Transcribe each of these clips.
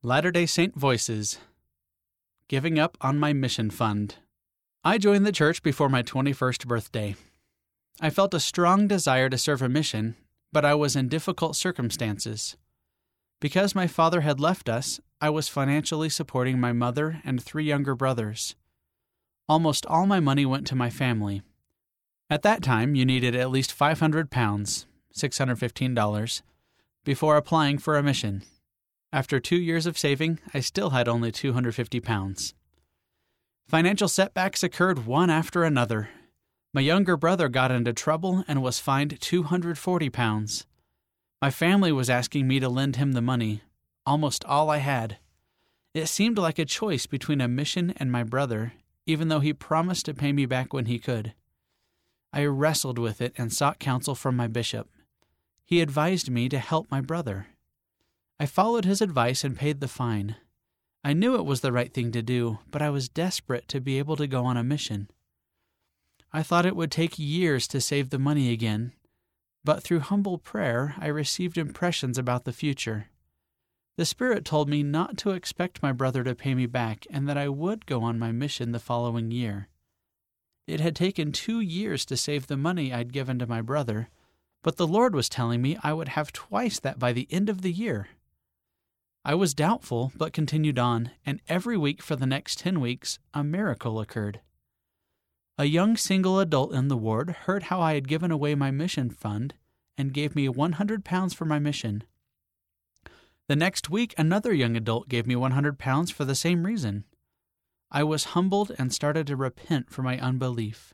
Latter-day Saint Voices. Giving up on my mission fund. I joined the church before my 21st birthday. I felt a strong desire to serve a mission, but I was in difficult circumstances. Because my father had left us, I was financially supporting my mother and 3 younger brothers. Almost all my money went to my family. At that time, you needed at least £500, $615, before applying for a mission. After 2 years of saving, I still had only £250. Financial setbacks occurred one after another. My younger brother got into trouble and was fined £240. My family was asking me to lend him the money, almost all I had. It seemed like a choice between a mission and my brother, even though he promised to pay me back when he could. I wrestled with it and sought counsel from my bishop. He advised me to help my brother. I followed his advice and paid the fine. I knew it was the right thing to do, but I was desperate to be able to go on a mission. I thought it would take years to save the money again, but through humble prayer I received impressions about the future. The Spirit told me not to expect my brother to pay me back and that I would go on my mission the following year. It had taken 2 years to save the money I'd given to my brother, but the Lord was telling me I would have twice that by the end of the year. I was doubtful, but continued on, and every week for the next 10 weeks, a miracle occurred. A young single adult in the ward heard how I had given away my mission fund and gave me £100 for my mission. The next week, another young adult gave me £100 for the same reason. I was humbled and started to repent for my unbelief.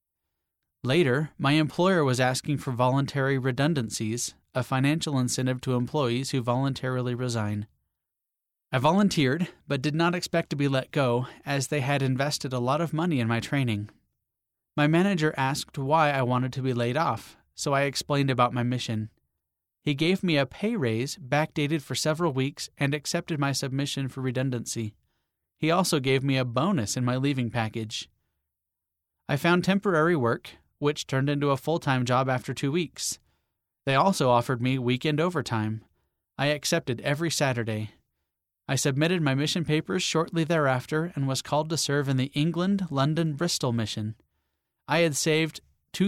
Later, my employer was asking for voluntary redundancies, a financial incentive to employees who voluntarily resign. I volunteered, but did not expect to be let go, as they had invested a lot of money in my training. My manager asked why I wanted to be laid off, so I explained about my mission. He gave me a pay raise, backdated for several weeks, and accepted my submission for redundancy. He also gave me a bonus in my leaving package. I found temporary work, which turned into a full-time job after 2 weeks. They also offered me weekend overtime. I accepted every Saturday. I submitted my mission papers shortly thereafter and was called to serve in the England, London, Bristol mission. I had saved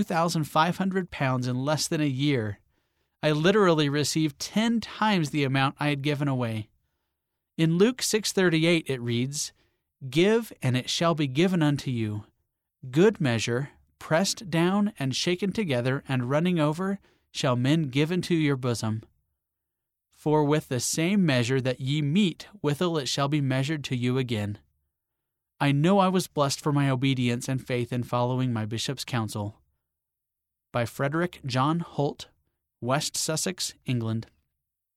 £2,500 in less than a year. I literally received 10 times the amount I had given away. In Luke 6:38 it reads, "Give, and it shall be given unto you. Good measure, pressed down and shaken together and running over, shall men give into your bosom. For with the same measure that ye mete, withal it shall be measured to you again." I know I was blessed for my obedience and faith in following my bishop's counsel. By Frederick John Holt, West Sussex, England.